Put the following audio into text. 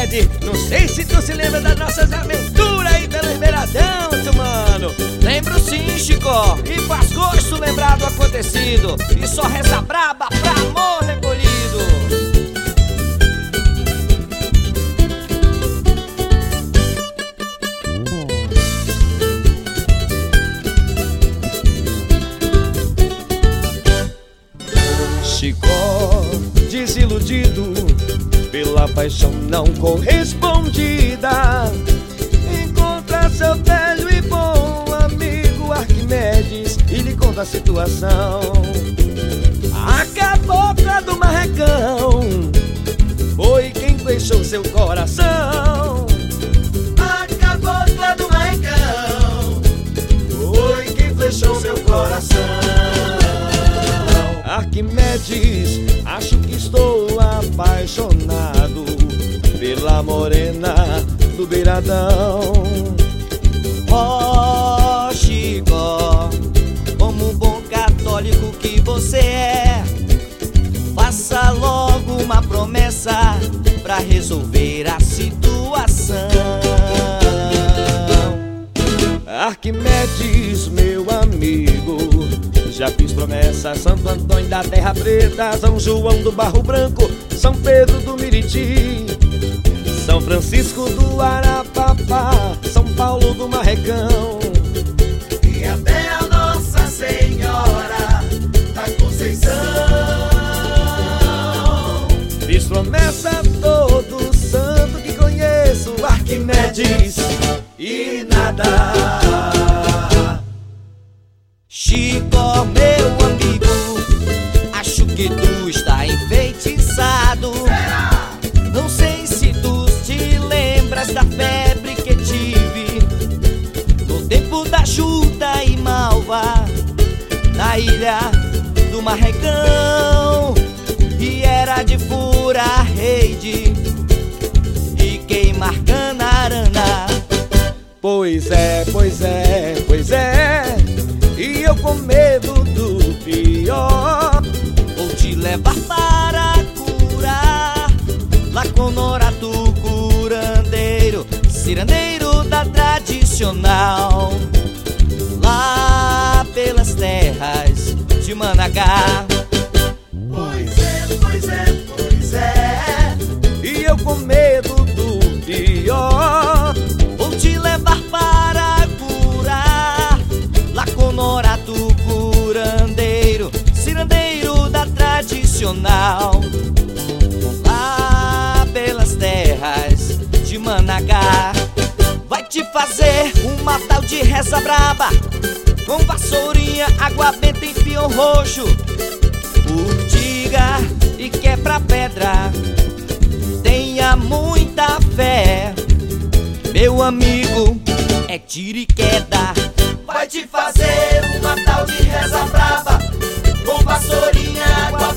Arquimedes. Não sei se tu se lembra das nossas aventuras aí pelo Beiradão, mano. Lembro sim, Chico, e faz gosto lembrar do acontecido. E só reza braba pra amor recolhido. Chicó, desiludido pela paixão não correspondida, encontra seu velho e bom amigo Arquimedes e lhe conta a situação. A cabocla do marrecão foi quem fechou seu coração. A cabocla do marrecão foi quem fechou seu coração. Arquimedes, acho que estou apaixonado pela morena do Beiradão. Oh, Chico, como bom católico que você é, faça logo uma promessa pra resolver a situação. Arquimedes, meu amigo, já fiz promessa a Santo Antônio da Terra Preta, São João do Barro Branco, São Pedro do Miriti, São Francisco do Arapapá, São Paulo do Marrecão e até a Nossa Senhora da Conceição. Fiz promessa a todo santo que conheço, Arquimedes, e nada. Chico, meu amigo, acho que tu está enfeitiçado. Será? Não sei se tu te lembras da febre que tive no tempo da Juta e Malva, na ilha do Marrecão. E era de furar rede e queimar canarana. Pois é, pois é, pois é, e eu com medo do pior vou te levar para curar lá com Noratu, curandeiro, cirandeiro da tradicional, lá pelas terras de Manacá. Pois é, pois é, pois é, e eu com medo do pior vou te levar para curar lá com Noratu, curandeiro, cirandeiro da tradicional, lá pelas terras de Manacá. Vai te fazer uma tal de reza braba, com vassourinha, água benta e fio roxo, urtiga e quebra-pedra. Tenha muita fé, meu amigo, é tiro e queda. Vai te fazer uma tal de reza braba, com vassourinha, água